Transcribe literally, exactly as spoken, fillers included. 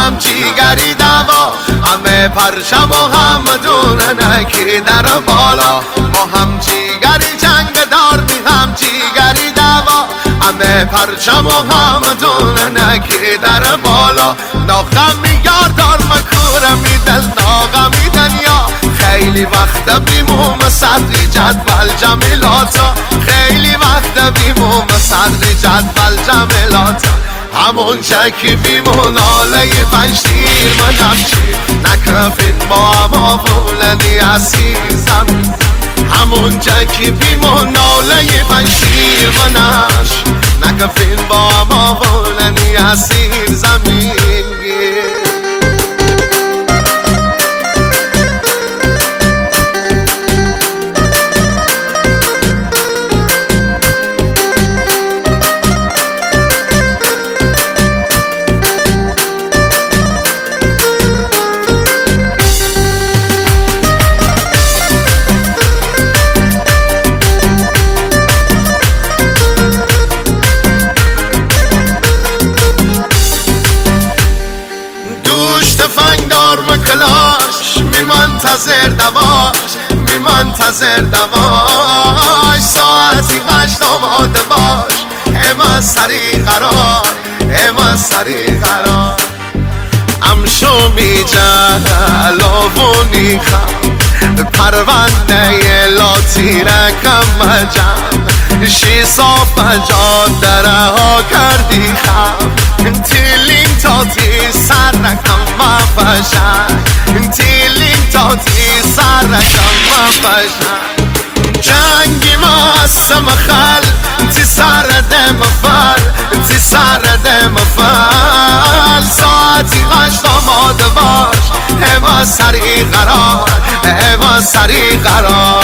هم جیگری دوا، همه پرچم و هم دوننکی در بالا. با هم جیگری جنگ دار می هم جیگری دوا، همه پرچم و هم دوننکی در بالا. ناغمی یار دار مکورم میدل ناغمی دنیا، خیلی وقت بیموم صدری جدول جمیلاتا، خیلی وقت بیموم صدری جدول جمیلاتا. همون چکی بیمون آله پنجتیر منم چی نکرفین با هم آفولنی عزیزم. همون چکی بیمون آله پنجتیر منش نکرفین با هم آفولنی عزیزم. تفنگدار مکلاش می منتظر دواش، می منتظر دواش. ساعتی هشت آماده باش، اما سری قرار، اما سری قرار. امشو می جلوونی خم پرونده لاتیرکم مجم، شی صاف جاد دره ها کردی خم. تیلین تاتی سر رکم مفشن، تیلین تاتی سر رکم مفشن. جنگی ماسم خل تی سر دم فر، تی سر دم فر. ساعتی هشت آماده باش، اما سری قرار، اما سری قرار.